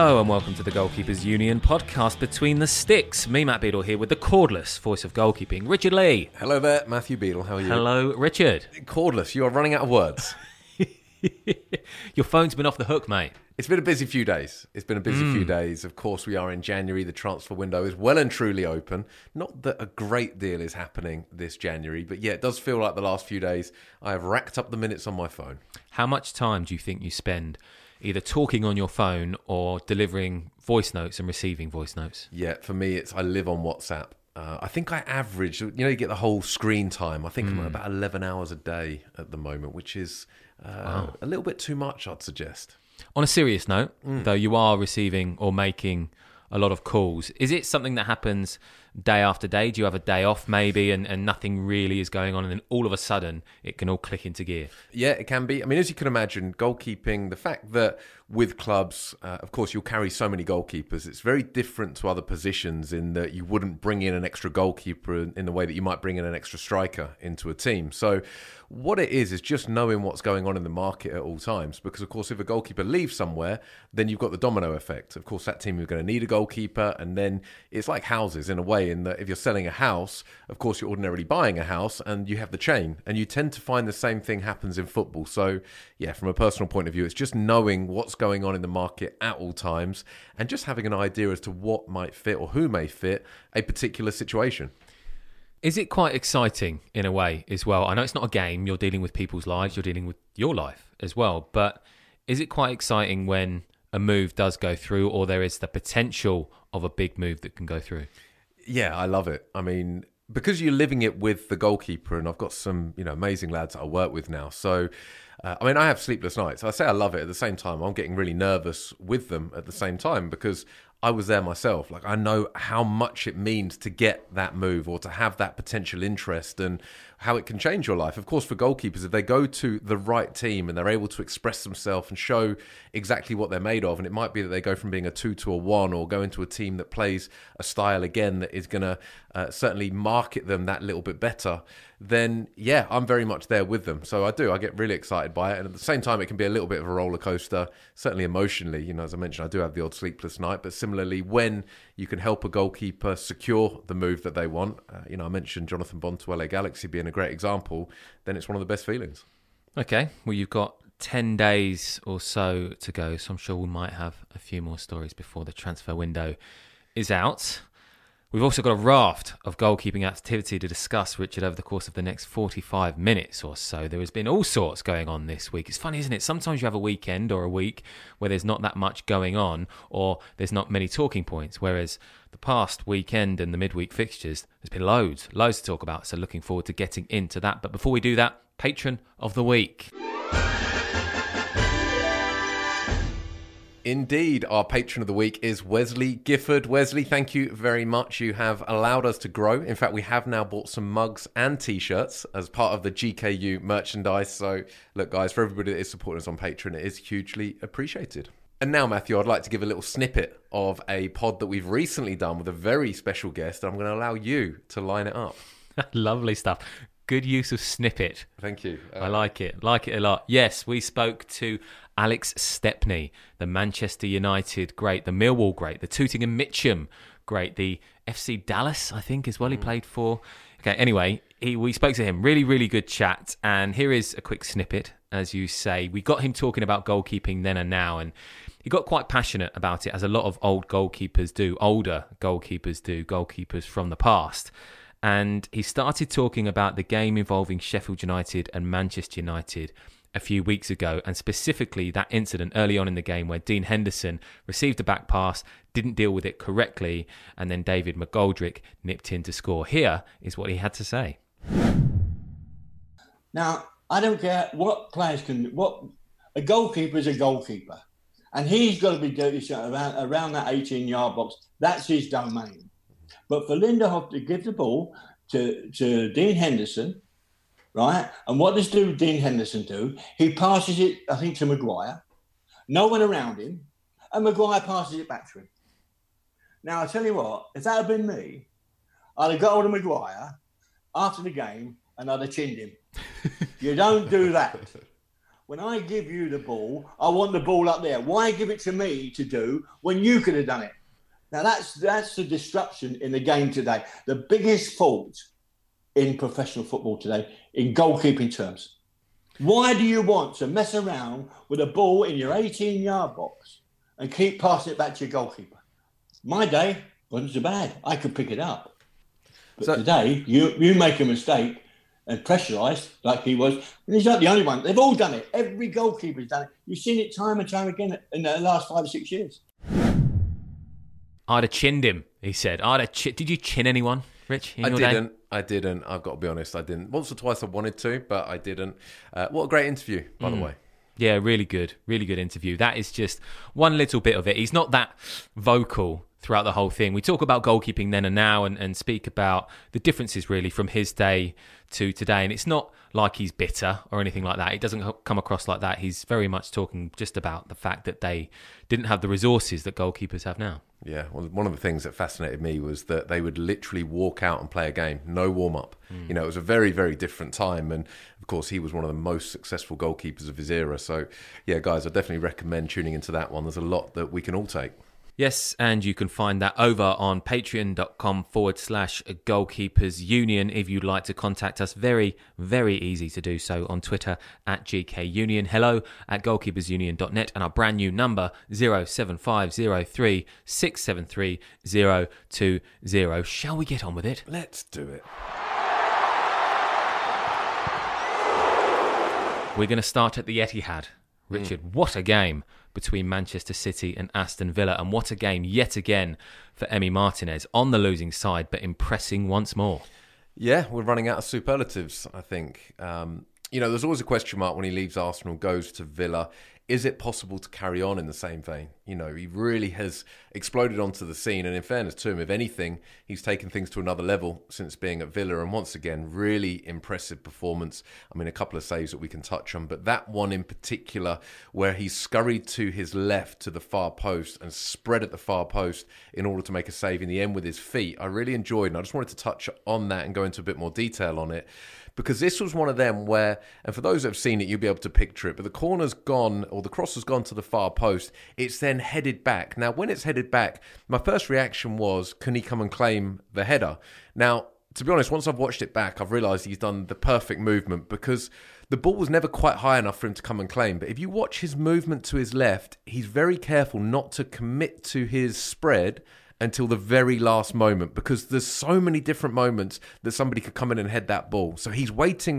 Hello and welcome to the Goalkeepers Union podcast Between the Sticks. Me, Matt Beadle, here with the cordless voice of goalkeeping, Richard Lee. Hello there, Matthew Beadle. How are you? Hello, Richard. Cordless, you are running out of words. Your phone's been off the hook, mate. It's been a busy few days. Of course, we are in January. The transfer window is well and truly open. Not that a great deal is happening this January, but yeah, it does feel like the last few days I have racked up the minutes on my phone. How much time do you think you spend either talking on your phone or delivering voice notes and receiving voice notes? Yeah, for me, I live on WhatsApp. I think I average, you get the whole screen time. I think I'm at about 11 hours a day at the moment, which is a little bit too much, I'd suggest. On a serious note, though, you are receiving or making a lot of calls. Is it something that happens day after day? Do you have a day off maybe and nothing really is going on and then all of a sudden it can all click into gear? Yeah, it can be. I mean, as you can imagine, goalkeeping, the fact that with clubs, of course, you'll carry so many goalkeepers. It's very different to other positions in that you wouldn't bring in an extra goalkeeper in the way that you might bring in an extra striker into a team. So what it is just knowing what's going on in the market at all times. Because, of course, if a goalkeeper leaves somewhere, then you've got the domino effect. Of course, that team is going to need a goalkeeper. And then it's like houses in a way, in that if you're selling a house, of course, you're ordinarily buying a house and you have the chain. And you tend to find the same thing happens in football. So, yeah, from a personal point of view, it's just knowing what's going on in the market at all times and just having an idea as to what might fit or who may fit a particular situation. Is it quite exciting in a way as well? I know it's not a game, you're dealing with people's lives, you're dealing with your life as well, but is it quite exciting when a move does go through or there is the potential of a big move that can go through? Yeah, I love it. I mean, because you're living it with the goalkeeper, and I've got some, amazing lads that I work with now. So, I have sleepless nights. I say I love it. At the same time, I'm getting really nervous with them at the same time because I was there myself. Like, I know how much it means to get that move or to have that potential interest and how it can change your life. Of course, for goalkeepers, if they go to the right team and they're able to express themselves and show exactly what they're made of, and it might be that they go from being a 2 to a 1 or go into a team that plays a style again that is going to certainly market them that little bit better, then yeah, I'm very much there with them. So I get really excited by it. And at the same time, it can be a little bit of a roller coaster, certainly emotionally. As I mentioned, I do have the odd sleepless night, but similarly, when you can help a goalkeeper secure the move that they want, I mentioned Jonathan Bond to LA Galaxy being a great example, then it's one of the best feelings. Okay, well, you've got 10 days or so to go, so I'm sure we might have a few more stories before the transfer window is out. We've also got a raft of goalkeeping activity to discuss, Richard, over the course of the next 45 minutes or so. There has been all sorts going on this week. It's funny, isn't it? Sometimes you have a weekend or a week where there's not that much going on or there's not many talking points, whereas the past weekend and the midweek fixtures, there's been loads to talk about. So looking forward to getting into that. But before we do that, Patron of the Week. Indeed, our patron of the week is Wesley Gifford. Wesley, thank you very much. You have allowed us to grow. In fact, we have now bought some mugs and T-shirts as part of the GKU merchandise. So, look, guys, for everybody that is supporting us on Patreon, it is hugely appreciated. And now, Matthew, I'd like to give a little snippet of a pod that we've recently done with a very special guest. I'm going to allow you to line it up. Lovely stuff. Good use of snippet. Thank you. I like it. Like it a lot. Yes, we spoke to Alex Stepney, the Manchester United great, the Millwall great, the Tooting and Mitcham great, the FC Dallas, I think, as well he played for. Okay, anyway, we spoke to him. Really, really good chat. And here is a quick snippet, as you say. We got him talking about goalkeeping then and now, and he got quite passionate about it, as a lot of older goalkeepers do, goalkeepers from the past. And he started talking about the game involving Sheffield United and Manchester United a few weeks ago, and specifically that incident early on in the game where Dean Henderson received a back pass, didn't deal with it correctly, and then David McGoldrick nipped in to score. Here is what he had to say. Now, I don't care what players can... a goalkeeper is a goalkeeper, and he's got to be dirty around that 18-yard box. That's his domain. But for Lindehoff to give the ball to Dean Henderson, right? And what does Dean Henderson do? He passes it, I think, to Maguire. No one around him. And Maguire passes it back to him. Now, I tell you what, if that had been me, I'd have got hold of Maguire after the game and I'd have chinned him. You don't do that. when I give you the ball, I want the ball up there. Why give it to me to do when you could have done it? Now, that's the disruption in the game today. The biggest fault in professional football today, in goalkeeping terms. Why do you want to mess around with a ball in your 18-yard box and keep passing it back to your goalkeeper? My day wasn't so bad. I could pick it up. But today, you make a mistake and pressurised like he was. And he's not the only one. They've all done it. Every goalkeeper's done it. You've seen it time and time again in the last 5 or 6 years. I'd have chinned him, he said. Did you chin anyone, Rich? I didn't. I've got to be honest, I didn't. Once or twice I wanted to, but I didn't. What a great interview, by the way. Yeah, really good interview. That is just one little bit of it. He's not that vocal throughout the whole thing. We talk about goalkeeping then and now and speak about the differences really from his day to today. And it's not like he's bitter or anything like that. It doesn't come across like that. He's very much talking just about the fact that they didn't have the resources that goalkeepers have now. Yeah, well, one of the things that fascinated me was that they would literally walk out and play a game, no warm-up. You know, it was a very, very different time. And, of course, he was one of the most successful goalkeepers of his era. So, yeah, guys, I definitely recommend tuning into that one. There's a lot that we can all take. Yes, and you can find that over on patreon.com/Goalkeepers Union if you'd like to contact us. Very, very easy to do so on Twitter @GKUnion. Hello @goalkeepersunion.net and our brand new number 07503 673 020. Shall we get on with it? Let's do it. We're going to start at the Etihad. Richard, what a game between Manchester City and Aston Villa, and what a game yet again for Emi Martinez on the losing side, but impressing once more. Yeah, we're running out of superlatives, I think. You know, there's always a question mark when he leaves Arsenal, goes to Villa. Is it possible to carry on in the same vein? You know, he really has exploded onto the scene. And in fairness to him, if anything, he's taken things to another level since being at Villa. And once again, really impressive performance. I mean, a couple of saves that we can touch on. But that one in particular, where he scurried to his left to the far post and spread at the far post in order to make a save in the end with his feet, I really enjoyed. And I just wanted to touch on that and go into a bit more detail on it. Because this was one of them where, and for those that have seen it, you'll be able to picture it, but the corner's gone, or the cross has gone to the far post. It's then headed back. Now, when it's headed back, my first reaction was, can he come and claim the header? Now, to be honest, once I've watched it back, I've realised he's done the perfect movement because the ball was never quite high enough for him to come and claim. But if you watch his movement to his left, he's very careful not to commit to his spread until the very last moment, because there's so many different moments that somebody could come in and head that ball. So he's waiting,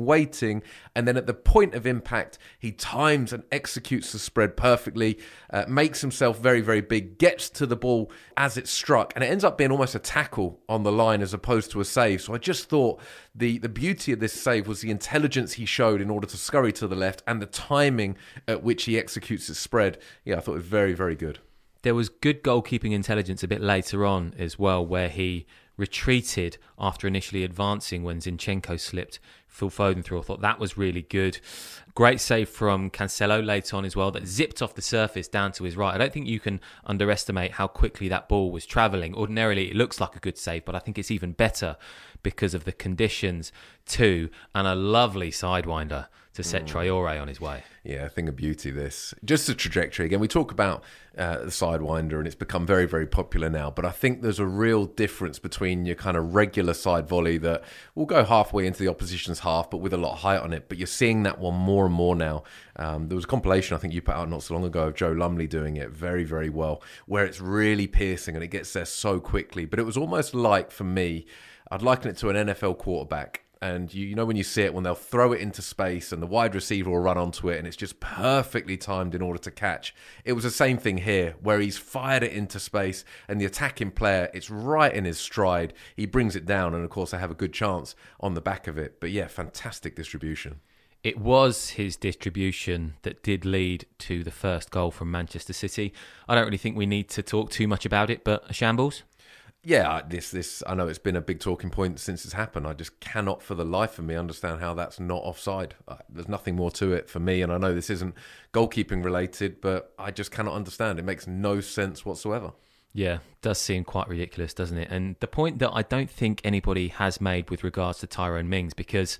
and then at the point of impact, he times and executes the spread perfectly, makes himself very, very big, gets to the ball as it's struck, and it ends up being almost a tackle on the line as opposed to a save. So I just thought the beauty of this save was the intelligence he showed in order to scurry to the left and the timing at which he executes his spread. Yeah, I thought it was very, very good. There was good goalkeeping intelligence a bit later on as well, where he retreated after initially advancing when Zinchenko slipped Phil Foden through. I thought that was really good. Great save from Cancelo later on as well, that zipped off the surface down to his right. I don't think you can underestimate how quickly that ball was travelling. Ordinarily, it looks like a good save, but I think it's even better because of the conditions too, and a lovely sidewinder to set Traore on his way. Yeah, a thing of beauty, this. Just the trajectory. Again, we talk about the sidewinder, and it's become very, very popular now. But I think there's a real difference between your kind of regular side volley that will go halfway into the opposition's half, but with a lot of height on it. But you're seeing that one more and more now. There was a compilation I think you put out not so long ago of Joe Lumley doing it very, very well, where it's really piercing and it gets there so quickly. But it was almost like, for me, I'd liken it to an NFL quarterback. And you know when you see it, when they'll throw it into space and the wide receiver will run onto it and it's just perfectly timed in order to catch. It was the same thing here, where he's fired it into space and the attacking player, it's right in his stride. He brings it down and, of course, they have a good chance on the back of it. But, yeah, fantastic distribution. It was his distribution that did lead to the first goal from Manchester City. I don't really think we need to talk too much about it, but a shambles? Yeah, this I know it's been a big talking point since it's happened. I just cannot for the life of me understand how that's not offside. There's nothing more to it for me, and I know this isn't goalkeeping related, but I just cannot understand. It makes no sense whatsoever. Yeah, does seem quite ridiculous, doesn't it? And the point that I don't think anybody has made with regards to Tyrone Mings, because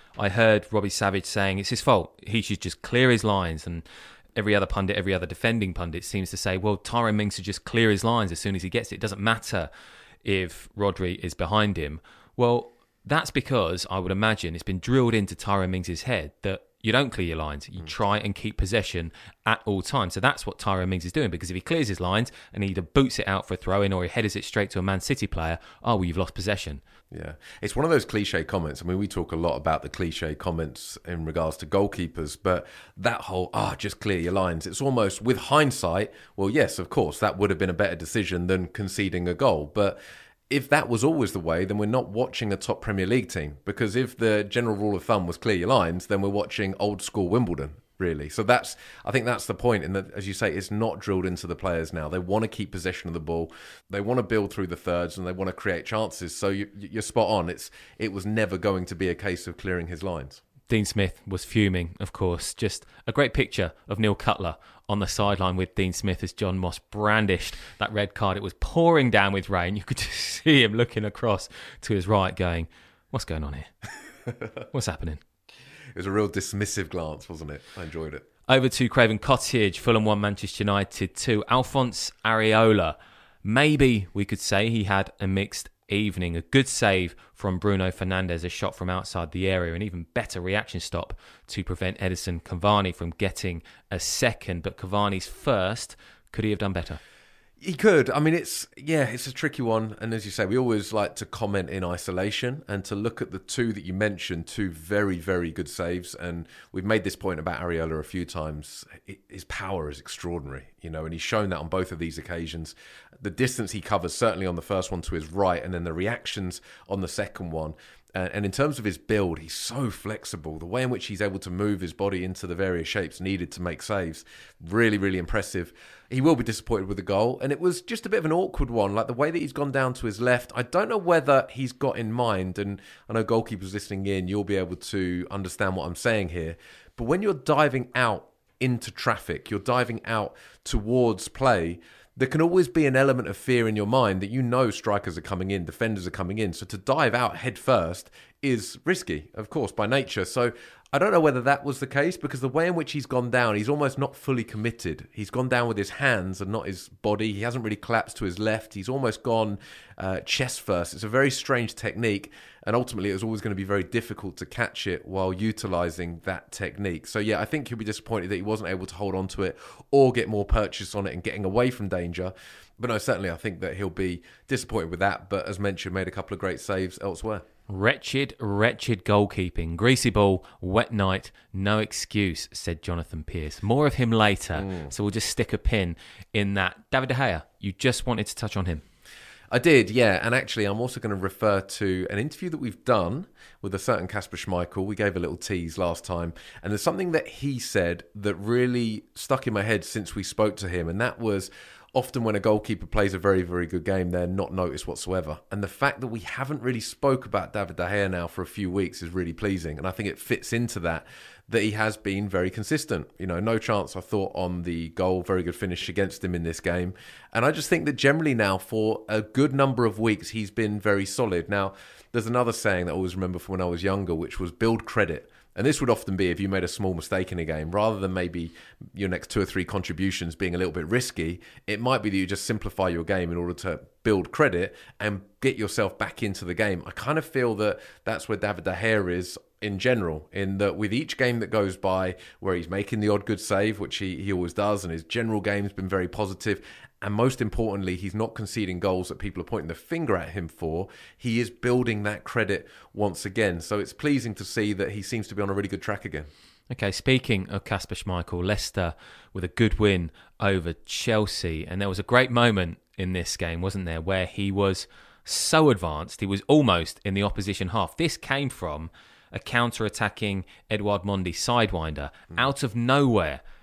I heard Robbie Savage saying it's his fault. He should just clear his lines. And every other pundit, every other defending pundit seems to say, well, Tyrone Mings should just clear his lines as soon as he gets it. It doesn't matter if Rodri is behind him. Well, that's because I would imagine it's been drilled into Tyrone Mings' head that you don't clear your lines. You try and keep possession at all times. So that's what Tyrone Mings is doing, because if he clears his lines and he either boots it out for a throw-in or he headers it straight to a Man City player, you've lost possession. Yeah, it's one of those cliche comments. I mean, we talk a lot about the cliche comments in regards to goalkeepers, but that whole, just clear your lines, it's almost, with hindsight, well, yes, of course, that would have been a better decision than conceding a goal. But if that was always the way, then we're not watching a top Premier League team. Because if the general rule of thumb was clear your lines, then we're watching old school Wimbledon, really. So I think that's the point. And that, as you say, it's not drilled into the players now. They want to keep possession of the ball. They want to build through the thirds and they want to create chances. So you're spot on. It was never going to be a case of clearing his lines. Dean Smith was fuming, of course. Just a great picture of Neil Cutler on the sideline with Dean Smith as John Moss brandished that red card. It was pouring down with rain. You could just see him looking across to his right going, what's going on here? What's happening? It was a real dismissive glance, wasn't it? I enjoyed it. Over to Craven Cottage, Fulham 1, Manchester United 2. Alphonse Areola. Maybe we could say he had a mixed evening. A good save from Bruno Fernandes, a shot from outside the area, an even better reaction stop to prevent Edison Cavani from getting a second. But Cavani's first, could he have done better? He could. I mean, it's a tricky one. And as you say, we always like to comment in isolation and to look at the two that you mentioned, two very, very good saves. And we've made this point about Areola a few times. His power is extraordinary, and he's shown that on both of these occasions. The distance he covers, certainly on the first one to his right, and then the reactions on the second one. And in terms of his build, he's so flexible. The way in which he's able to move his body into the various shapes needed to make saves, really, really impressive. He will be disappointed with the goal. And it was just a bit of an awkward one, like the way that he's gone down to his left. I don't know whether he's got in mind, and I know goalkeepers listening in, you'll be able to understand what I'm saying here. But when you're diving out into traffic, you're diving out towards play, there can always be an element of fear in your mind that strikers are coming in, defenders are coming in. So to dive out head first is risky, of course, by nature. So I don't know whether that was the case, because the way in which he's gone down, he's almost not fully committed. He's gone down with his hands and not his body. He hasn't really collapsed to his left. He's almost gone chest first. It's a very strange technique. And ultimately, it was always going to be very difficult to catch it while utilising that technique. So, yeah, I think he'll be disappointed that he wasn't able to hold on to it or get more purchase on it and getting away from danger. But no, certainly I think that he'll be disappointed with that. But as mentioned, made a couple of great saves elsewhere. Wretched goalkeeping. Greasy ball, wet night, no excuse, said Jonathan Pearce. More of him later, so we'll just stick a pin in that. David De Gea, you just wanted to touch on him. I did, yeah. And actually, I'm also going to refer to an interview that we've done with a certain Kasper Schmeichel. We gave a little tease last time. And there's something that he said that really stuck in my head since we spoke to him. And that was, often when a goalkeeper plays a very, very good game, they're not noticed whatsoever. And the fact that we haven't really spoke about David De Gea now for a few weeks is really pleasing. And I think it fits into that he has been very consistent. No chance, I thought, on the goal. Very good finish against him in this game. And I just think that generally now, for a good number of weeks, he's been very solid. Now, there's another saying that I always remember from when I was younger, which was build credit. And this would often be if you made a small mistake in a game, rather than maybe your next 2 or 3 contributions being a little bit risky, it might be that you just simplify your game in order to build credit and get yourself back into the game. I kind of feel that that's where David De Gea is in general, in that with each game that goes by where he's making the odd good save, which he always does, and his general game's been very positive, and most importantly, he's not conceding goals that people are pointing the finger at him for. He is building that credit once again. So it's pleasing to see that he seems to be on a really good track again. Okay, speaking of Kasper Schmeichel, Leicester with a good win over Chelsea. And there was a great moment in this game, wasn't there, where he was so advanced, he was almost in the opposition half. This came from a counter-attacking Edouard Mendy sidewinder. Out of nowhere,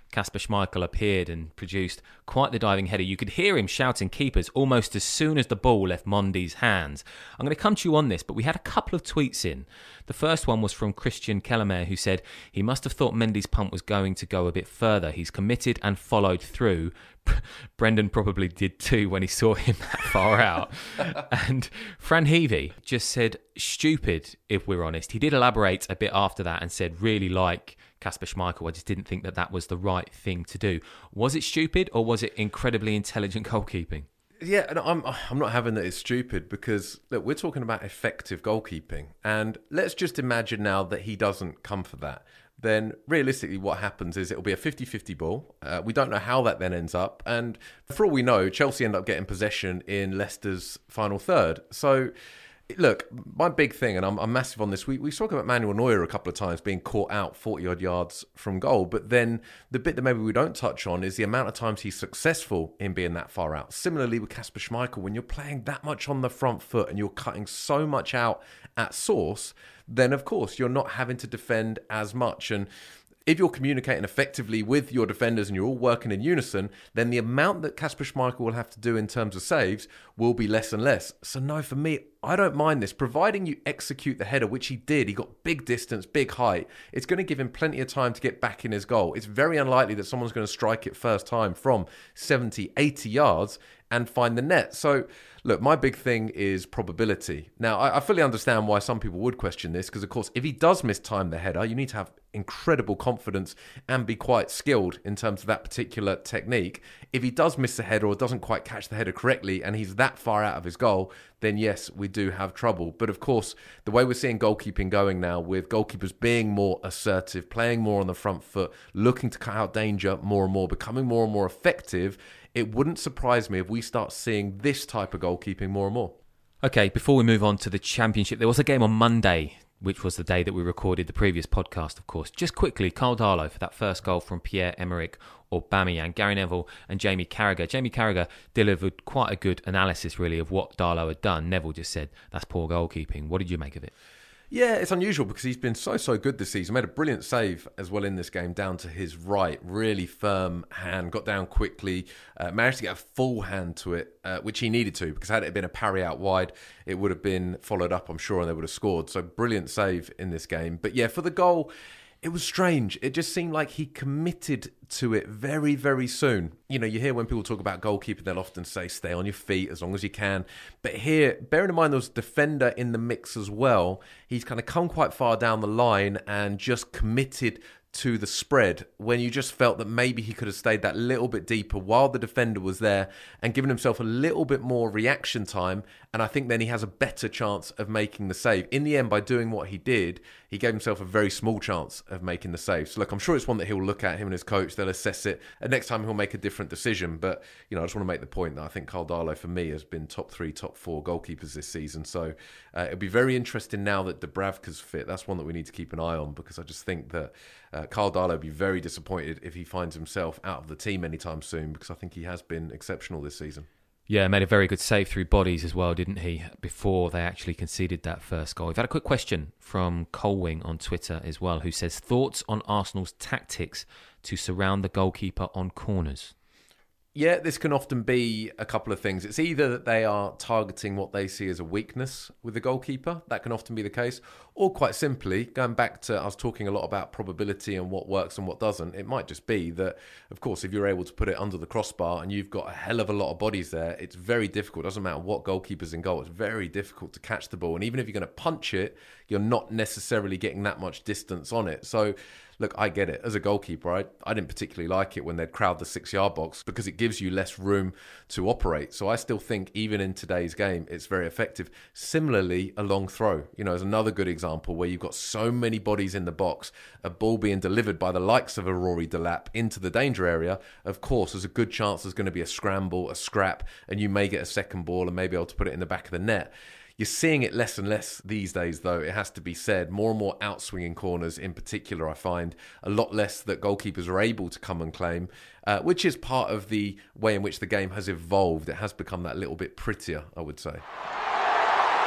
Kasper Schmeichel appeared and produced quite the diving header. You could hear him shouting keepers almost as soon as the ball left Mondi's hands. I'm going to come to you on this, but we had a couple of tweets in. The first one was from Christian Kellermer, who said he must have thought Mendy's punt was going to go a bit further. He's committed and followed through. Brendan probably did too when he saw him that far out. And Fran Heavey just said stupid, if we're honest. He did elaborate a bit after that and said really like Kasper Schmeichel. I just didn't think that was the right thing to do. Was it stupid or was it incredibly intelligent goalkeeping? Yeah, and I'm not having that it's stupid because, look, we're talking about effective goalkeeping. And let's just imagine now that he doesn't come for that. Then realistically what happens is it'll be a 50-50 ball. We don't know how that then ends up. And for all we know, Chelsea end up getting possession in Leicester's final third. So, look, my big thing, and I'm massive on this, we spoke about Manuel Neuer a couple of times being caught out 40-odd yards from goal. But then the bit that maybe we don't touch on is the amount of times he's successful in being that far out. Similarly with Kasper Schmeichel, when you're playing that much on the front foot and you're cutting so much out at source, then of course you're not having to defend as much. And if you're communicating effectively with your defenders and you're all working in unison, then the amount that Kasper Schmeichel will have to do in terms of saves will be less and less. So no, for me, I don't mind this. Providing you execute the header, which he did, he got big distance, big height. It's going to give him plenty of time to get back in his goal. It's very unlikely that someone's going to strike it first time from 70, 80 yards and find the net. So, look, my big thing is probability. Now, I fully understand why some people would question this, because, of course, if he does mistime the header, you need to have incredible confidence and be quite skilled in terms of that particular technique. If he does miss the header or doesn't quite catch the header correctly and he's that far out of his goal, then yes, we do have trouble. But of course, the way we're seeing goalkeeping going now, with goalkeepers being more assertive, playing more on the front foot, looking to cut out danger more and more, becoming more and more effective, it wouldn't surprise me if we start seeing this type of goalkeeping more and more. Okay, before we move on to the Championship, there was a game on Monday, which was the day that we recorded the previous podcast, of course. Just quickly, Karl Darlow for that first goal from Pierre-Emerick Aubameyang, Gary Neville and Jamie Carragher. Jamie Carragher delivered quite a good analysis, really, of what Darlow had done. Neville just said, that's poor goalkeeping. What did you make of it? Yeah, it's unusual because he's been so good this season. Made a brilliant save as well in this game, down to his right. Really firm hand, got down quickly, managed to get a full hand to it, which he needed to, because had it been a parry out wide, it would have been followed up, I'm sure, and they would have scored. So brilliant save in this game. But yeah, for the goal, it was strange. It just seemed like he committed to it very, very soon. You know, you hear when people talk about goalkeeping, they'll often say, stay on your feet as long as you can. But here, bearing in mind there was a defender in the mix as well, he's kind of come quite far down the line and just committed to the spread when you just felt that maybe he could have stayed that little bit deeper while the defender was there and given himself a little bit more reaction time. And I think then he has a better chance of making the save. In the end, by doing what he did, he gave himself a very small chance of making the save. So look, I'm sure it's one that he'll look at, him and his coach, they'll assess it, and next time he'll make a different decision. But, you know, I just want to make the point that I think Karl Darlow, for me, has been top 3, top 4 goalkeepers this season. So it'll be very interesting now that Dubravka's fit. That's one that we need to keep an eye on, because I just think that Karl Darlow would be very disappointed if he finds himself out of the team anytime soon, because I think he has been exceptional this season. Yeah, made a very good save through bodies as well, didn't he, before they actually conceded that first goal. We've had a quick question from Colwing on Twitter as well, who says, thoughts on Arsenal's tactics to surround the goalkeeper on corners? Yeah, this can often be a couple of things. It's either that they are targeting what they see as a weakness with the goalkeeper. That can often be the case. Or quite simply, going back to, I was talking a lot about probability and what works and what doesn't. It might just be that, of course, if you're able to put it under the crossbar and you've got a hell of a lot of bodies there, it's very difficult. It doesn't matter what goalkeeper's in goal. It's very difficult to catch the ball. And even if you're going to punch it, you're not necessarily getting that much distance on it. So, look, I get it. As a goalkeeper, I didn't particularly like it when they'd crowd the 6-yard box, because it gives you less room to operate. So I still think even in today's game, it's very effective. Similarly, a long throw, you know, is another good example where you've got so many bodies in the box, a ball being delivered by the likes of a Rory Delap into the danger area. Of course, there's a good chance there's going to be a scramble, a scrap, and you may get a second ball and maybe able to put it in the back of the net. You're seeing it less and less these days, though, it has to be said. More and more outswinging corners in particular, I find. A lot less that goalkeepers are able to come and claim, which is part of the way in which the game has evolved. It has become that little bit prettier, I would say.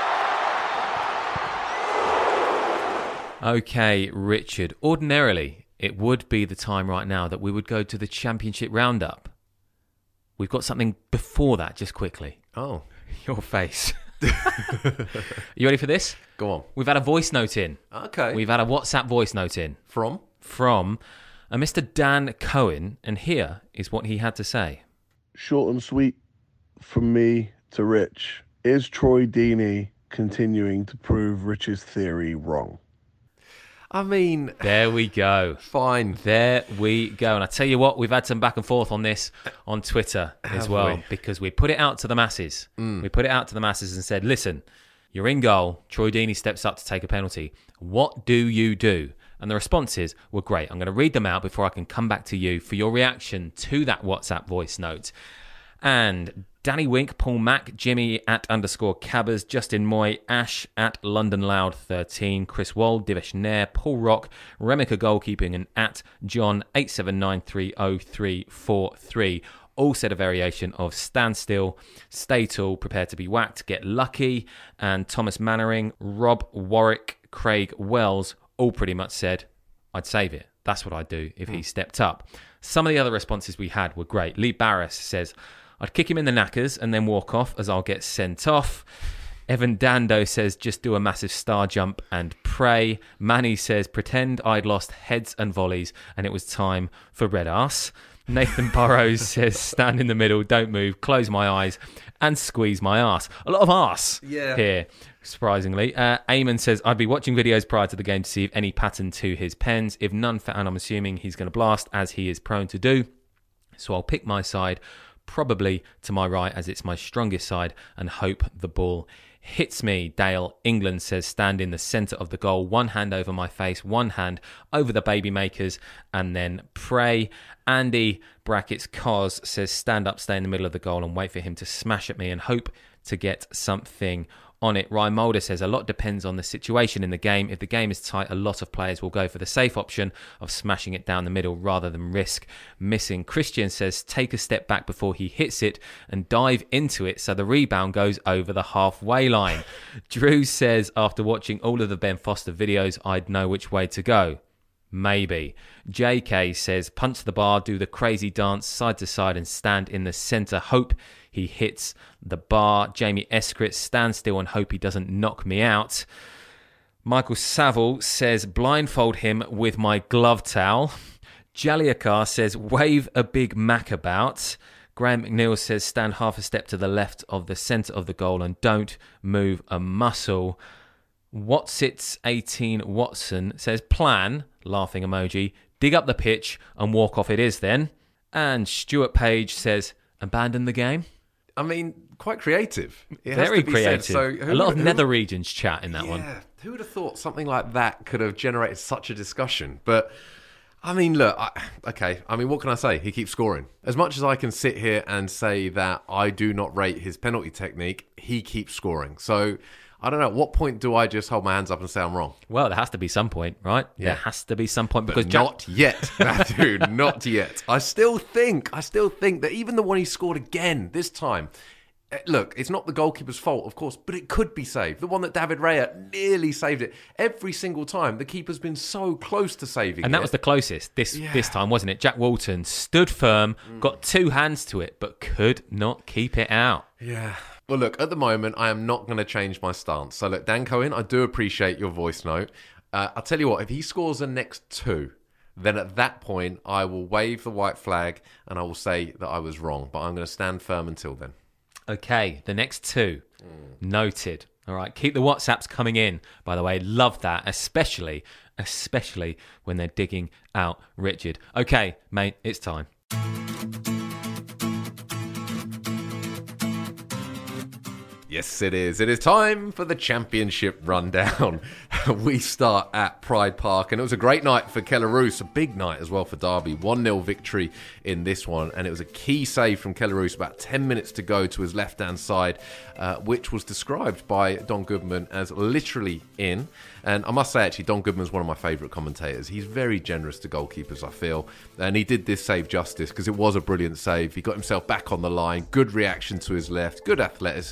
Okay, Richard. Ordinarily, it would be the time right now that we would go to the Championship Roundup. We've got something before that, just quickly. Oh. Your face. You ready for this? Go on. We've had a voice note in. Okay. We've had a WhatsApp voice note in. From A Mr. Dan Cohen, and here is what he had to say. Short and sweet from me to Rich. Is Troy Deeney continuing to prove Rich's theory wrong? I mean... There we go. Fine. There we go. And I tell you what, we've had some back and forth on this on Twitter as well, because we put it out to the masses. We put it out to the masses and said, listen, you're in goal. Troy Deeney steps up to take a penalty. What do you do? And the responses were great. I'm going to read them out before I can come back to you for your reaction to that WhatsApp voice note. And Danny Wink, Paul Mack, Jimmy @_Cabbers, Justin Moy, Ash @LondonLoud13, Chris Wald, Divesh Nair, Paul Rock, Remika Goalkeeping, and @John87930343 all said a variation of stand still, stay tall, prepare to be whacked, get lucky. And Thomas Mannering, Rob Warwick, Craig Wells all pretty much said, I'd save it. That's what I'd do if he stepped up. Some of the other responses we had were great. Lee Barris says, I'd kick him in the knackers and then walk off as I'll get sent off. Evan Dando says, just do a massive star jump and pray. Manny says, pretend I'd lost heads and volleys and it was time for red arse. Nathan Burrows says, stand in the middle, don't move, close my eyes and squeeze my arse. A lot of arse here, surprisingly. Eamon says, I'd be watching videos prior to the game to see if any pattern to his pens. If none, and I'm assuming he's going to blast, as he is prone to do. So I'll pick my side, probably to my right, as it's my strongest side, and hope the ball hits me. Dale England says, stand in the centre of the goal, one hand over my face, one hand over the baby makers, and then pray. Andy (Cos) says, stand up, stay in the middle of the goal and wait for him to smash at me and hope to get something on it. Ryan Mulder says, a lot depends on the situation in the game. If the game is tight, a lot of players will go for the safe option of smashing it down the middle rather than risk missing. Christian says, take a step back before he hits it and dive into it so the rebound goes over the halfway line. Drew says, after watching all of the Ben Foster videos, I'd know which way to go. Maybe. JK says, punch the bar, do the crazy dance side to side and stand in the centre. Hope he hits the bar. Jamie Eskritz, stand still and hope he doesn't knock me out. Michael Saville says, blindfold him with my glove towel. Jaliakar says, wave a Big Mac about. Graham McNeil says, stand half a step to the left of the centre of the goal and don't move a muscle. Watsits18 Watson says, plan, laughing emoji, dig up the pitch and walk off it is then. And Stuart Page says, abandon the game. I mean, quite creative. Very creative. So a lot of nether regions chat in that one. Yeah, who would have thought something like that could have generated such a discussion? But, I mean, look, okay, I mean, what can I say? He keeps scoring. As much as I can sit here and say that I do not rate his penalty technique, he keeps scoring. So, I don't know, at what point do I just hold my hands up and say I'm wrong? Well, there has to be some point, right? Yeah. There has to be some point. Because not yet, dude, not yet. I still think that even the one he scored again this time, look, it's not the goalkeeper's fault, of course, but it could be saved. The one that David Raya nearly saved it. Every single time, the keeper's been so close to saving it. And that was the closest this time, wasn't it? Jack Walton stood firm, got two hands to it, but could not keep it out. Yeah. Well, look, at the moment, I am not going to change my stance. So, look, Dan Cohen, I do appreciate your voice note. I'll tell you what, if he scores the next two, then at that point, I will wave the white flag and I will say that I was wrong. But I'm going to stand firm until then. Okay, the next two. Noted. All right, keep the WhatsApps coming in, by the way. Love that, especially when they're digging out Richard. Okay, mate, it's time. Yes, it is. It is time for the championship rundown. We start at Pride Park, and it was a great night for Keller Roos, a big night as well for Derby. 1-0 victory in this one, and it was a key save from Keller Roos, about 10 minutes to go to his left-hand side, which was described by Don Goodman as literally in. And I must say, actually, Don Goodman's one of my favourite commentators. He's very generous to goalkeepers, I feel. And he did this save justice because it was a brilliant save. He got himself back on the line. Good reaction to his left. Good athleticism.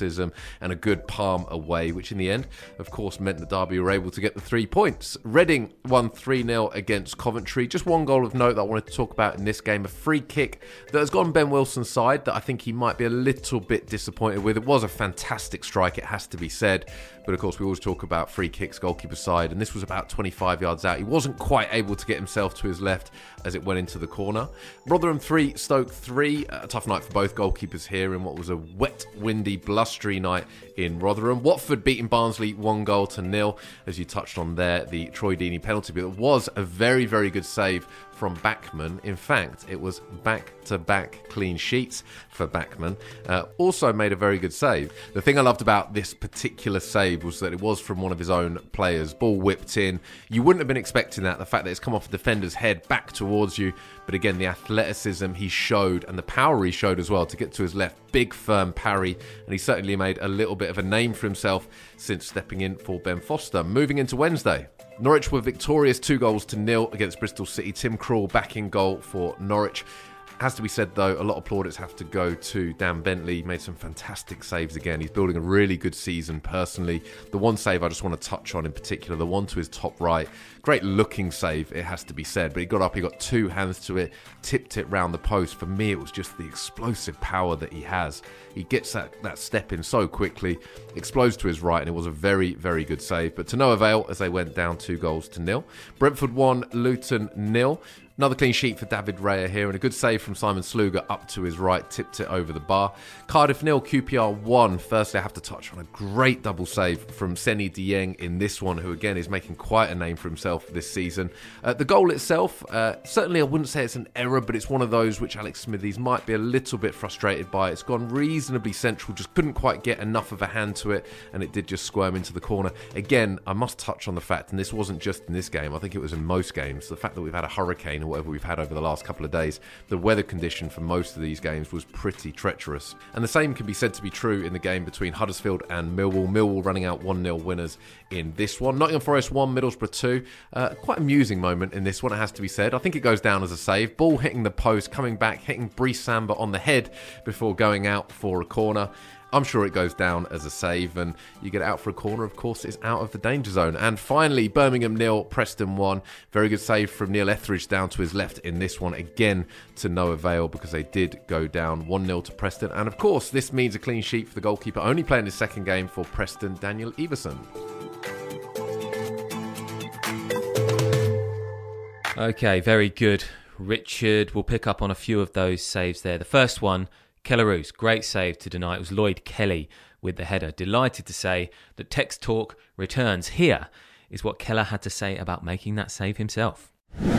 and a good Palm away, which in the end, of course, meant that Derby were able to get the 3 points. Reading won 3-0 against Coventry. Just one goal of note that I wanted to talk about in this game, a free kick that has gone Ben Wilson's side that I think he might be a little bit disappointed with. It was a fantastic strike, it has to be said, but of course we always talk about free kicks, goalkeeper side, and this was about 25 yards out. He wasn't quite able to get himself to his left as it went into the corner. Rotherham 3, Stoke 3. A tough night for both goalkeepers here in what was a wet, windy, blustery night in Rotherham. Watford beating Barnsley 1-0. As you touched on there, the Troy Deeney penalty, but it was a very, very good save from Bachmann. In fact, it was back-to-back clean sheets for Bachmann. Also made a very good save. The thing I loved about this particular save was that it was from one of his own players. Ball whipped in. You wouldn't have been expecting that. The fact that it's come off a defender's head back towards you. But again, the athleticism he showed and the power he showed as well to get to his left. Big, firm parry. And he certainly made a little bit of a name for himself since stepping in for Ben Foster. Moving into Wednesday. Norwich were victorious 2-0 against Bristol City. Tim Krul back in goal for Norwich. Has to be said, though, a lot of plaudits have to go to Dan Bentley. He made some fantastic saves again. He's building a really good season personally. The one save I just want to touch on in particular, the one to his top right. Great looking save, it has to be said. But he got up, he got two hands to it, tipped it round the post. For me, it was just the explosive power that he has. He gets that step in so quickly, explodes to his right, and it was a very, very good save. But to no avail as they went down 2-0. Brentford 1, Luton 0. Another clean sheet for David Raya here, and a good save from Simon Sluga up to his right, tipped it over the bar. Cardiff 0, QPR 1. Firstly, I have to touch on a great double save from Seny Dieng in this one, who again is making quite a name for himself this season. The goal itself, certainly I wouldn't say it's an error, but it's one of those which Alex Smithies might be a little bit frustrated by. It's gone reasonably central, just couldn't quite get enough of a hand to it, and it did just squirm into the corner. Again, I must touch on the fact, and this wasn't just in this game, I think it was in most games, the fact that we've had a hurricane or whatever we've had over the last couple of days, the weather condition for most of these games was pretty treacherous. And the same can be said to be true in the game between Huddersfield and Millwall. Millwall running out 1-0 winners in this one. Nottingham Forest 1, Middlesbrough 2. Quite amusing moment in this one, it has to be said. I think it goes down as a save. Ball hitting the post, coming back, hitting Brice Samba on the head before going out for a corner. I'm sure it goes down as a save, and you get out for a corner, of course, it's out of the danger zone. And finally, Birmingham 0, Preston 1. Very good save from Neil Etheridge down to his left in this one, again to no avail because they did go down 1-0 to Preston. And of course, this means a clean sheet for the goalkeeper, only playing his second game for Preston, Daniel Everson. Okay, very good. Richard will pick up on a few of those saves there. The first one, Kelleroos, great save to deny. It was Lloyd Kelly with the header. Delighted to say that Text Talk returns. Here is what Keller had to say about making that save himself.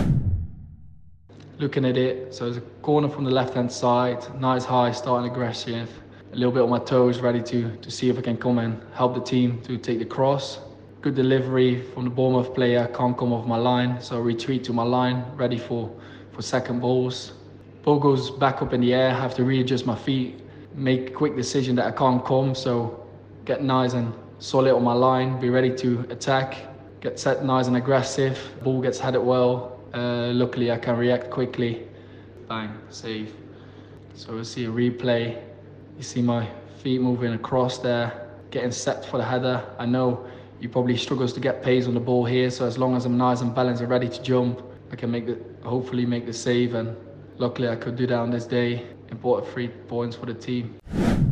Looking at it, so it's a corner from the left-hand side, nice high, starting aggressive. A little bit on my toes, ready to see if I can come and help the team to take the cross. Good delivery from the Bournemouth player, can't come off my line, so I retreat to my line, ready for second balls. Ball goes back up in the air, have to readjust my feet, make a quick decision that I can't come, so get nice and solid on my line, be ready to attack, get set nice and aggressive, ball gets headed well, luckily I can react quickly, bang, save. So we'll see a replay, you see my feet moving across there, getting set for the header. I know he probably struggles to get pace on the ball here, so as long as I'm nice and balanced and ready to jump, I can hopefully make the save, and luckily I could do that on this day. Important 3 points for the team.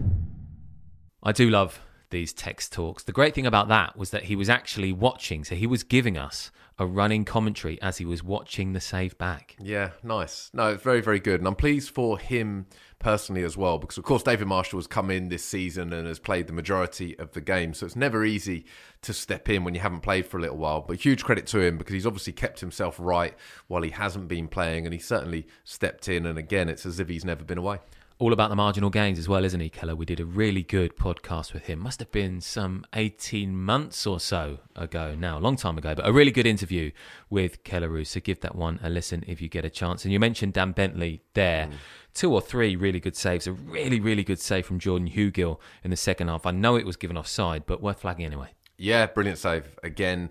I do love these text talks. The great thing about that was that he was actually watching, so he was giving us a running commentary as he was watching the save back. Yeah, nice. No, it's very, very good. And I'm pleased for him personally as well, because of course David Marshall has come in this season and has played the majority of the game, so it's never easy to step in when you haven't played for a little while. But huge credit to him, because he's obviously kept himself right while he hasn't been playing, and he certainly stepped in, and again, it's as if he's never been away. All about the marginal gains as well, isn't he, Keller? We did a really good podcast with him. Must have been some 18 months or so ago now, a long time ago, but a really good interview with Kelleroos. So give that one a listen if you get a chance. And you mentioned Dan Bentley there. 2 or 3 really good saves. A really, really good save from Jordan Hugill in the second half. I know it was given offside, but worth flagging anyway. Yeah, brilliant save. Again,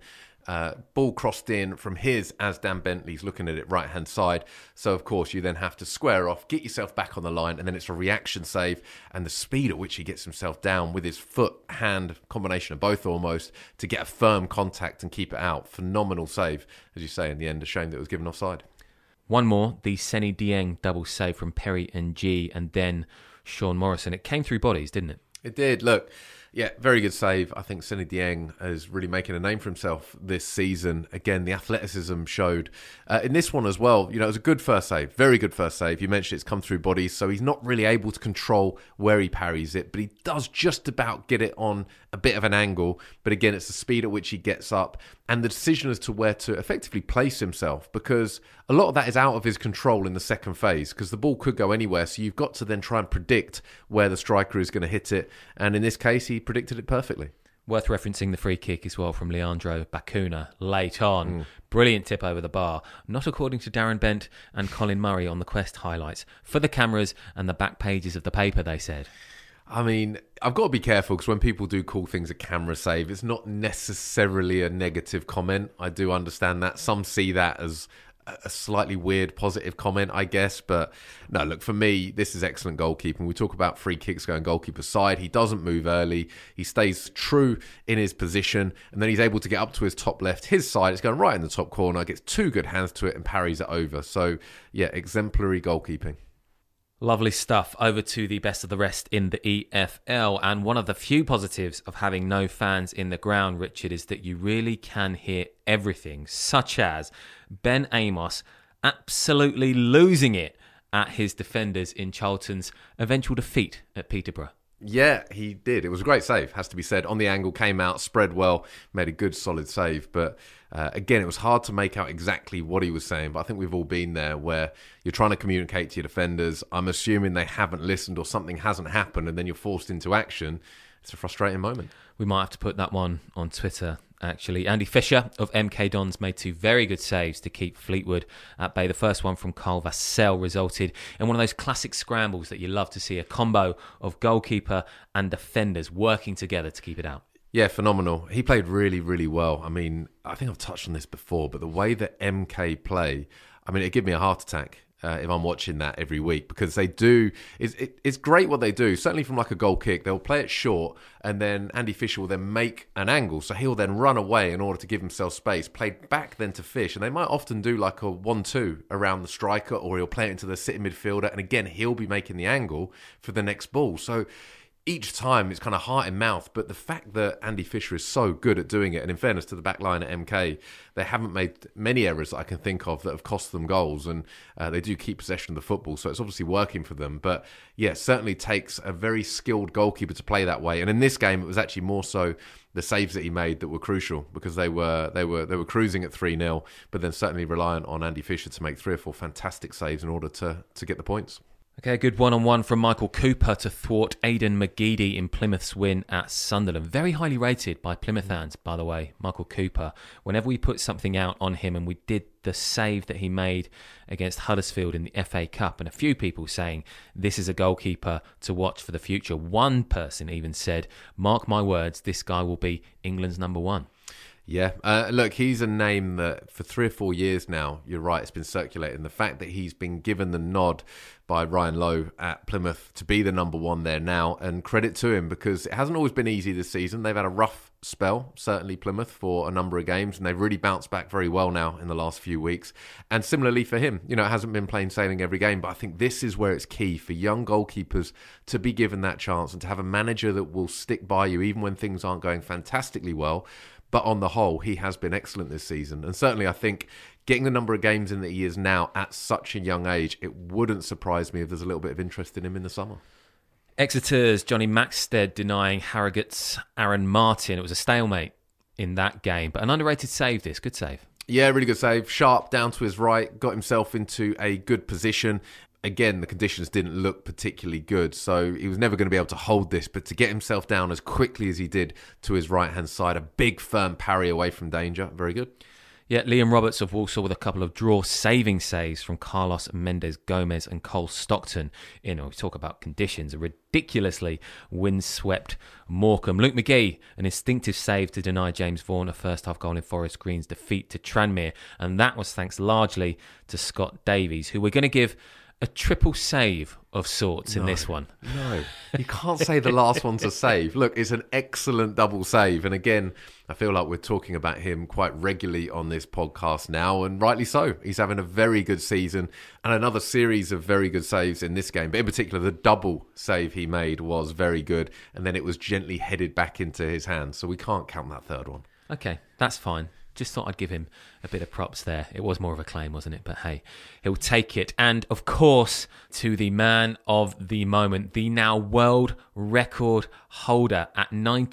Ball crossed in from his as Dan Bentley's looking at it right-hand side. So, of course, you then have to square off, get yourself back on the line, and then it's a reaction save. And the speed at which he gets himself down with his foot-hand combination of both almost to get a firm contact and keep it out. Phenomenal save, as you say, in the end. A shame that it was given offside. One more, the Seny Dieng double save from Perry and G, and then Sean Morrison. It came through bodies, didn't it? It did. Look, yeah, very good save. I think Seny Dieng is really making a name for himself this season. Again, the athleticism showed in this one as well. You know, it was a good first save, very good first save. You mentioned it's come through bodies, so he's not really able to control where he parries it, but he does just about get it on a bit of an angle. But again, it's the speed at which he gets up and the decision as to where to effectively place himself, because a lot of that is out of his control in the second phase, because the ball could go anywhere. So you've got to then try and predict where the striker is going to hit it. And in this case, he predicted it perfectly. Worth referencing the free kick as well from Leandro Bacuna late on. Brilliant tip over the bar. Not according to Darren Bent and Colin Murray on the Quest highlights. For the cameras and the back pages of the paper, they said. I mean, I've got to be careful because when people do call things a camera save, it's not necessarily a negative comment. I do understand that. Some see that as a slightly weird positive comment, I guess. But no, look, for me, this is excellent goalkeeping. We talk about free kicks going goalkeeper's side. He doesn't move early. He stays true in his position. And then he's able to get up to his top left. His side, it's going right in the top corner. Gets two good hands to it and parries it over. So, yeah, exemplary goalkeeping. Lovely stuff. Over to the best of the rest in the EFL. And one of the few positives of having no fans in the ground, Richard, is that you really can hear everything, such as Ben Amos absolutely losing it at his defenders in Charlton's eventual defeat at Peterborough. Yeah, he did. It was a great save, has to be said. On the angle, came out, spread well, made a good, solid save. But again, it was hard to make out exactly what he was saying. But I think we've all been there where you're trying to communicate to your defenders. I'm assuming they haven't listened or something hasn't happened, and then you're forced into action. It's a frustrating moment. We might have to put that one on Twitter, actually. Andy Fisher of MK Dons made two very good saves to keep Fleetwood at bay. The first one from Carl Vassell resulted in one of those classic scrambles that you love to see, a combo of goalkeeper and defenders working together to keep it out. Yeah, phenomenal. He played really, really well. I mean, I think I've touched on this before, but the way that MK play, I mean, it'd give me a heart attack if I'm watching that every week, because they do, it's great what they do. Certainly from like a goal kick, they'll play it short, and then Andy Fisher will then make an angle, so he'll then run away in order to give himself space, play back then to Fish, and they might often do like a 1-2 around the striker, or he'll play it into the sitting midfielder, and again, he'll be making the angle for the next ball. So each time it's kind of heart in mouth, but the fact that Andy Fisher is so good at doing it, and in fairness to the back line at MK, they haven't made many errors that I can think of that have cost them goals, and they do keep possession of the football, so it's obviously working for them. But yeah, certainly takes a very skilled goalkeeper to play that way. And in this game, it was actually more so the saves that he made that were crucial, because they were cruising at 3-0, but then certainly reliant on Andy Fisher to make 3 or 4 fantastic saves in order to get the points. Okay, a good one-on-one from Michael Cooper to thwart Aidan McGeady in Plymouth's win at Sunderland. Very highly rated by Plymouth fans, by the way, Michael Cooper. Whenever we put something out on him, and we did the save that he made against Huddersfield in the FA Cup, and a few people saying this is a goalkeeper to watch for the future. One person even said, mark my words, this guy will be England's number 1. Yeah, look, he's a name that for 3 or 4 years now, you're right, it's been circulating. The fact that he's been given the nod by Ryan Lowe at Plymouth to be the number 1 there now, and credit to him, because it hasn't always been easy this season. They've had a rough spell, certainly Plymouth, for a number of games, and they've really bounced back very well now in the last few weeks. And similarly for him, you know, it hasn't been plain sailing every game, but I think this is where it's key for young goalkeepers to be given that chance and to have a manager that will stick by you even when things aren't going fantastically well. But on the whole, he has been excellent this season. And certainly I think getting the number of games in that he is now at such a young age, it wouldn't surprise me if there's a little bit of interest in him in the summer. Exeter's Johnny Maxted denying Harrogate's Aaron Martin. It was a stalemate in that game, but an underrated save this. Good save. Yeah, really good save. Sharp down to his right, got himself into a good position. Again, the conditions didn't look particularly good, so he was never going to be able to hold this, but to get himself down as quickly as he did to his right-hand side, a big firm parry away from danger, very good. Yeah, Liam Roberts of Walsall with a couple of draw-saving saves from Carlos Mendes-Gomez and Cole Stockton. We talk about conditions, a ridiculously windswept Morecambe. Luke McGee, an instinctive save to deny James Vaughan a first-half goal in Forest Green's defeat to Tranmere. And that was thanks largely to Scott Davies, who we're going to give a triple save of sorts in this one. No, you can't say the last one's a save. Look, it's an excellent double save. And again, I feel like we're talking about him quite regularly on this podcast now, and rightly so. He's having a very good season and another series of very good saves in this game. But in particular, the double save he made was very good, and then it was gently headed back into his hands. So we can't count that third one. Okay, that's fine. Just thought I'd give him a bit of props there. It was more of a claim, wasn't it? But hey, he'll take it. And of course, to the man of the moment, the now world record holder at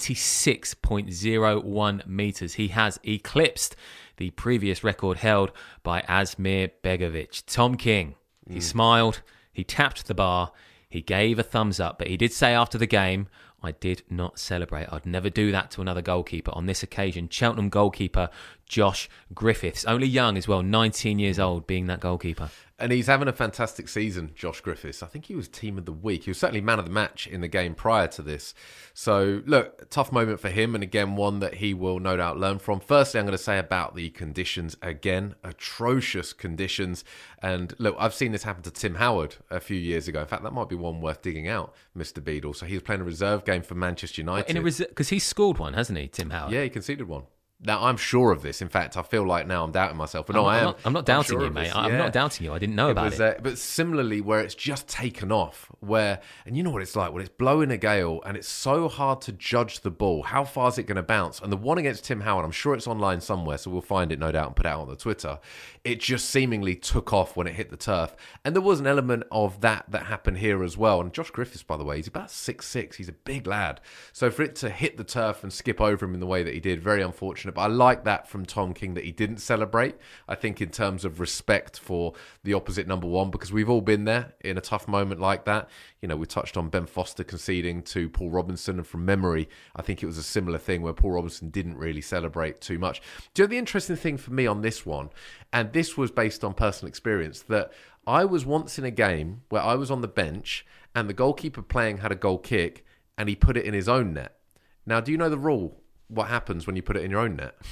96.01 metres. He has eclipsed the previous record held by Asmir Begovic. Tom King, he smiled, he tapped the bar, he gave a thumbs up, but he did say after the game, I did not celebrate. I'd never do that to another goalkeeper. On this occasion, Cheltenham goalkeeper Josh Griffiths, only young as well, 19 years old, being that goalkeeper. And he's having a fantastic season, Josh Griffiths. I think he was team of the week. He was certainly man of the match in the game prior to this. So, look, tough moment for him, and again, one that he will no doubt learn from. Firstly, I'm going to say about the conditions again. Atrocious conditions. And look, I've seen this happen to Tim Howard a few years ago. In fact, that might be one worth digging out, Mr. Beadle. So he was playing a reserve game for Manchester United. Because he's scored one, hasn't he, Tim Howard? Yeah, he conceded one. Now, I'm sure of this. In fact, I feel like now I'm doubting myself. But no, I am. I'm not doubting you, mate. I'm not doubting you. I didn't know about it. But similarly, where it's just taken off, and you know what it's like, when it's blowing a gale and it's so hard to judge the ball. How far is it going to bounce? And the one against Tim Howard, I'm sure it's online somewhere, so we'll find it, no doubt, and put it out on the Twitter. It just seemingly took off when it hit the turf. And there was an element of that happened here as well. And Josh Griffiths, by the way, he's about 6'6". He's a big lad. So for it to hit the turf and skip over him in the way that he did, very unfortunate. But I like that from Tom King that he didn't celebrate. I think in terms of respect for the opposite number one, because we've all been there in a tough moment like that. You know, we touched on Ben Foster conceding to Paul Robinson, and from memory, I think it was a similar thing where Paul Robinson didn't really celebrate too much. Do you know the interesting thing for me on this one, and this was based on personal experience, that I was once in a game where I was on the bench and the goalkeeper playing had a goal kick and he put it in his own net. Now, do you know the rule? What happens when you put it in your own net?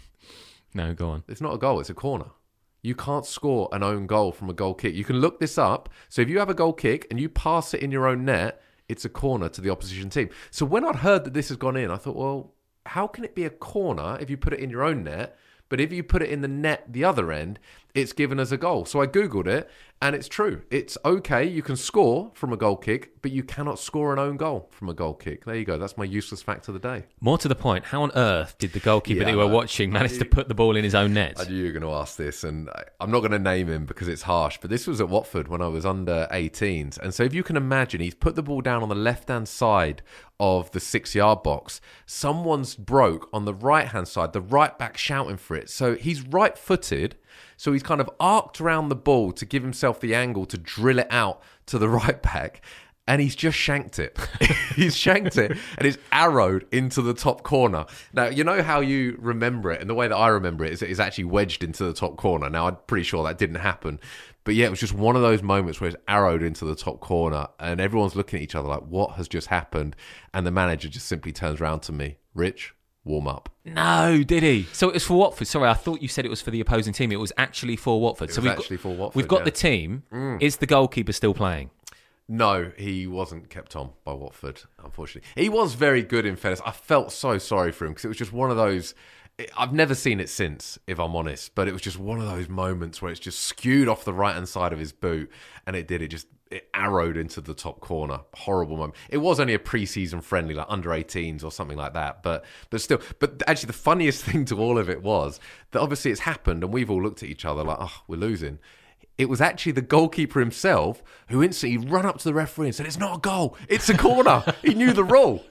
No, go on. It's not a goal, it's a corner. You can't score an own goal from a goal kick. You can look this up. So if you have a goal kick and you pass it in your own net, it's a corner to the opposition team. So when I'd heard that this has gone in, I thought, well, how can it be a corner if you put it in your own net? But if you put it in the net the other end, it's given as a goal. So I Googled it, and it's true. It's okay, you can score from a goal kick, but you cannot score an own goal from a goal kick. There you go. That's my useless fact of the day. More to the point, how on earth did the goalkeeper that you were watching manage to put the ball in his own net? I knew you were going to ask this, and I'm not going to name him because it's harsh, but this was at Watford when I was under 18s. And so if you can imagine, he's put the ball down on the left-hand side of the 6-yard box. Someone's broke on the right-hand side, the right back shouting for it. So he's right-footed, so he's kind of arced around the ball to give himself the angle to drill it out to the right back. And he's just shanked it. He's shanked it and it's arrowed into the top corner. Now, you know how you remember it, and the way that I remember it is it's actually wedged into the top corner. Now, I'm pretty sure that didn't happen. But yeah, it was just one of those moments where it's arrowed into the top corner and everyone's looking at each other like, what has just happened? And the manager just simply turns around to me, Rich, warm up. No, did he? So it was for Watford. Sorry, I thought you said it was for the opposing team. It was actually for Watford. It was actually for Watford. We've got the team. Is the goalkeeper still playing? No, he wasn't kept on by Watford, unfortunately. He was very good, in fairness. I felt so sorry for him because it was just one of those... I've never seen it since, if I'm honest, but it was just one of those moments where it's just skewed off the right-hand side of his boot, and it arrowed into the top corner. Horrible moment. It was only a pre-season friendly, like under 18s or something like that, but still. But actually, the funniest thing to all of it was that obviously it's happened, and we've all looked at each other like, oh, we're losing. It was actually the goalkeeper himself who instantly ran up to the referee and said, it's not a goal, it's a corner. He knew the rule.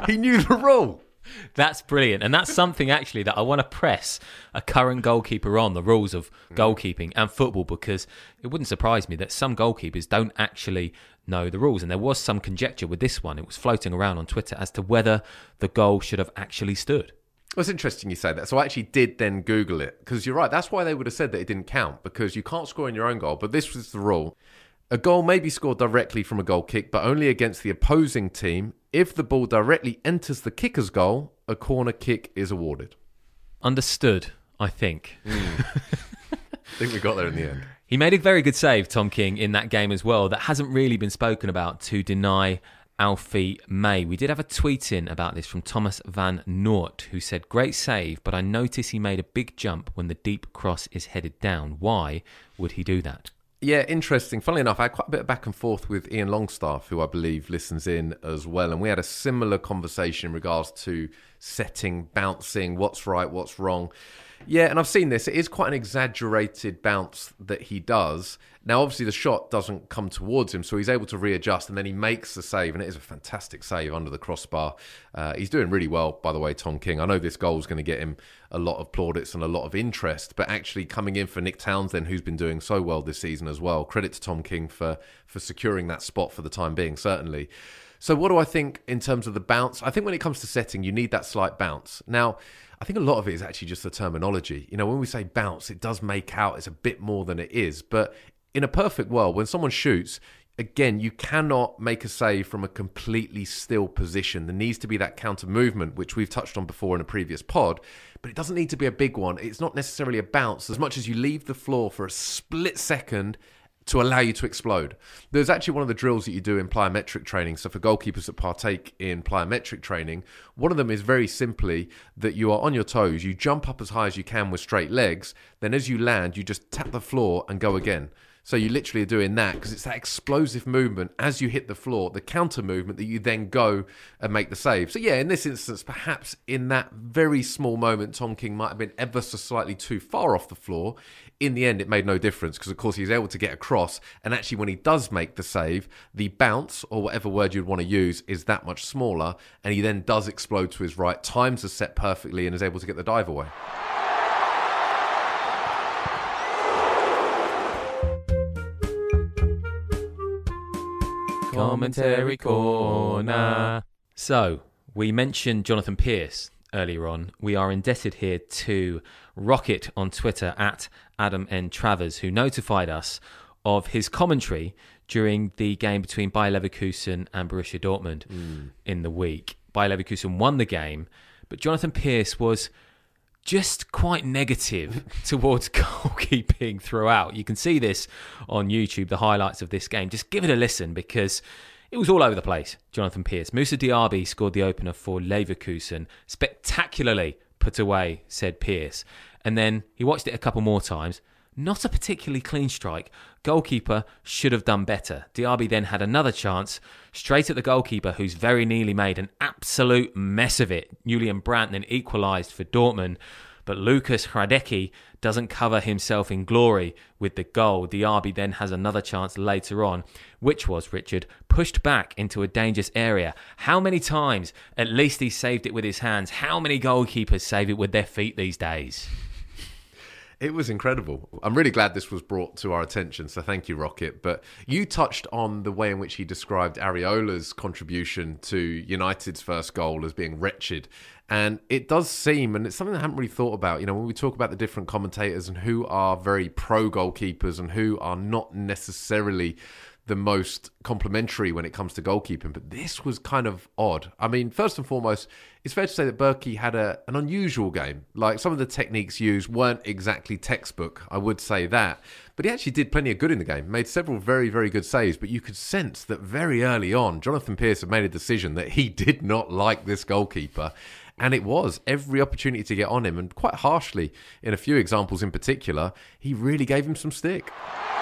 That's brilliant. And that's something actually that I want to press a current goalkeeper on, the rules of goalkeeping and football, because it wouldn't surprise me that some goalkeepers don't actually know the rules. And there was some conjecture with this one. It was floating around on Twitter as to whether the goal should have actually stood. Well, it's interesting you say that. So I actually did then Google it, because you're right. That's why they would have said that it didn't count, because you can't score in your own goal. But this was the rule. A goal may be scored directly from a goal kick, but only against the opposing team. If the ball directly enters the kicker's goal, a corner kick is awarded. Understood, I think. I think we got there in the end. He made a very good save, Tom King, in that game as well. That hasn't really been spoken about, to deny Alfie May. We did have a tweet in about this from Thomas Van Noort, who said, great save, but I notice he made a big jump when the deep cross is headed down. Why would he do that? Yeah, interesting. Funnily enough, I had quite a bit of back and forth with Ian Longstaff, who I believe listens in as well. And we had a similar conversation in regards to setting, bouncing, what's right, what's wrong. Yeah, and I've seen this. It is quite an exaggerated bounce that he does. Now, obviously, the shot doesn't come towards him, so he's able to readjust, and then he makes the save, and it is a fantastic save under the crossbar. He's doing really well, by the way, Tom King. I know this goal is going to get him a lot of plaudits and a lot of interest, but actually coming in for Nick Townsend, who's been doing so well this season as well. Credit to Tom King for securing that spot for the time being, certainly. So what do I think in terms of the bounce? I think when it comes to setting, you need that slight bounce. Now, I think a lot of it is actually just the terminology. You know, when we say bounce, it does make out it's a bit more than it is. But in a perfect world, when someone shoots, again, you cannot make a save from a completely still position. There needs to be that counter movement, which we've touched on before in a previous pod. But it doesn't need to be a big one. It's not necessarily a bounce as much as you leave the floor for a split second to allow you to explode. There's actually one of the drills that you do in plyometric training. So for goalkeepers that partake in plyometric training, one of them is very simply that you are on your toes, you jump up as high as you can with straight legs, then as you land, you just tap the floor and go again. So you literally are doing that because it's that explosive movement as you hit the floor, the counter movement that you then go and make the save. So yeah, in this instance, perhaps in that very small moment, Tom King might have been ever so slightly too far off the floor. In the end, it made no difference because, of course, he's able to get across. And actually, when he does make the save, the bounce, or whatever word you'd want to use, is that much smaller. And he then does explode to his right, times the set perfectly, and is able to get the dive away. Commentary Corner. So, we mentioned Jonathan Pearce earlier on. We are indebted here to Rocket on Twitter at Adam N. Travers, who notified us of his commentary during the game between Bayer Leverkusen and Borussia Dortmund in the week. Bayer Leverkusen won the game, but Jonathan Pearce was just quite negative towards goalkeeping throughout. You can see this on YouTube, the highlights of this game. Just give it a listen because it was all over the place, Jonathan Pearce. Moussa Diaby scored the opener for Leverkusen. Spectacularly put away, said Pearce. And then he watched it a couple more times. Not a particularly clean strike. Goalkeeper should have done better. Diaby then had another chance straight at the goalkeeper, who's very nearly made an absolute mess of it. Julian Brandt then equalised for Dortmund, but Lucas Hradecki doesn't cover himself in glory with the goal. Diaby then has another chance later on, which was, Richard, pushed back into a dangerous area. How many times? At least he saved it with his hands. How many goalkeepers save it with their feet these days? It was incredible. I'm really glad this was brought to our attention, so thank you, Rocket. But you touched on the way in which he described Areola's contribution to United's first goal as being wretched. And it does seem, and it's something I haven't really thought about, you know, when we talk about the different commentators and who are very pro goalkeepers and who are not necessarily the most complimentary when it comes to goalkeeping, but this was kind of odd. I mean, first and foremost, it's fair to say that Berkey had an unusual game. Like, some of the techniques used weren't exactly textbook, I would say that. But he actually did plenty of good in the game, made several very, very good saves, but you could sense that very early on, Jonathan Pearce had made a decision that he did not like this goalkeeper. And it was every opportunity to get on him, and quite harshly, in a few examples in particular, he really gave him some stick.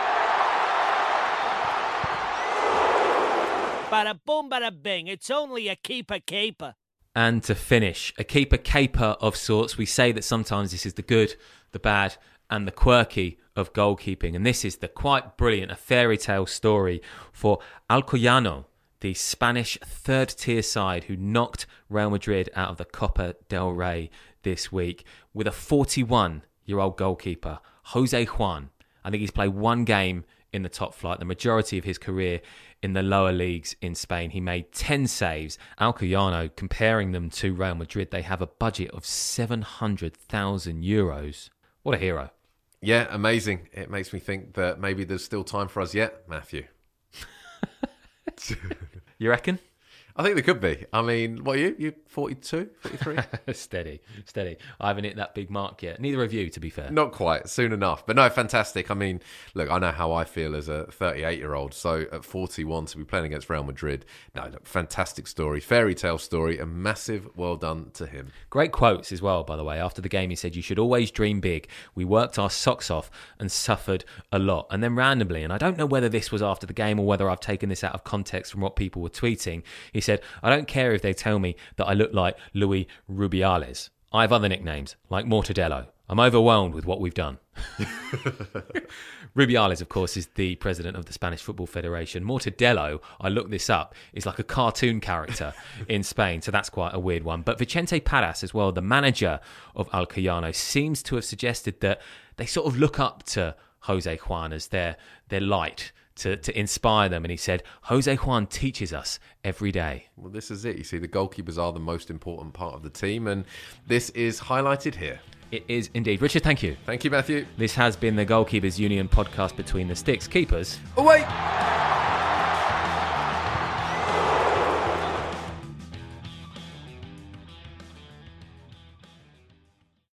Bada boom, bada bing. It's only a keeper caper. And to finish, a keeper caper of sorts. We say that sometimes this is the good, the bad, and the quirky of goalkeeping. And this is the quite brilliant, a fairy tale story for Alcoyano, the Spanish third-tier side who knocked Real Madrid out of the Copa del Rey this week with a 41-year-old goalkeeper, Jose Juan. I think he's played one game in the top flight, the majority of his career in the lower leagues in Spain. He made 10 saves. Alcoyano, comparing them to Real Madrid, they have a budget of €700,000. What a hero. Yeah, amazing. It makes me think that maybe there's still time for us yet, Matthew. You reckon? I think there could be. I mean, what are you? You 42, 43? Steady. I haven't hit that big mark yet. Neither of you, to be fair. Not quite. Soon enough. But no, fantastic. I mean, look, I know how I feel as a 38-year-old. So at 41 to be playing against Real Madrid. No, look, fantastic story. Fairy tale story. A massive well done to him. Great quotes as well, by the way. After the game, he said, "You should always dream big. We worked our socks off and suffered a lot." And then randomly, and I don't know whether this was after the game or whether I've taken this out of context from what people were tweeting, he said, "I don't care if they tell me that I look like Luis Rubiales. I have other nicknames, like Mortadelo. I'm overwhelmed with what we've done." Rubiales, of course, is the president of the Spanish Football Federation. Mortadelo, I looked this up, is like a cartoon character in Spain, so that's quite a weird one. But Vicente Paras as well, the manager of Alcoyano, seems to have suggested that they sort of look up to Jose Juan as their light to inspire them. And he said, "Jose Juan teaches us every day." Well, this is it. You see, the goalkeepers are the most important part of the team, and this is highlighted here. It is indeed. Richard, thank you. Thank you, Matthew. This has been the Goalkeepers Union podcast between the Sticks. Keepers away!